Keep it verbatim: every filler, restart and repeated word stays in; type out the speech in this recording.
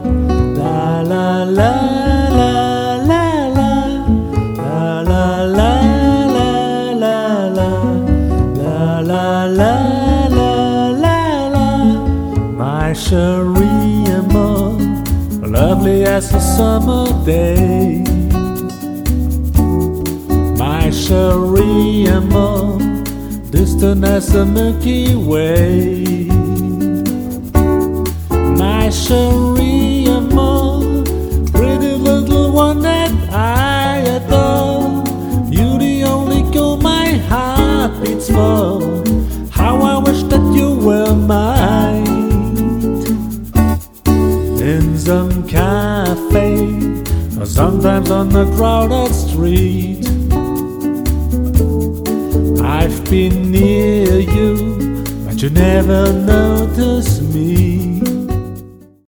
La la la la la la la la la la la la la la la la. My Cherie Amour, lovely as a summer day. My Cherie Amour, distant as the Milky Way. My Cherie Amour, pretty little one that I adore. You the only girl my heart beats for. How I wish that you were mine. In some cafe, or sometimes on the crowded street, I've been near you, but you never notice me.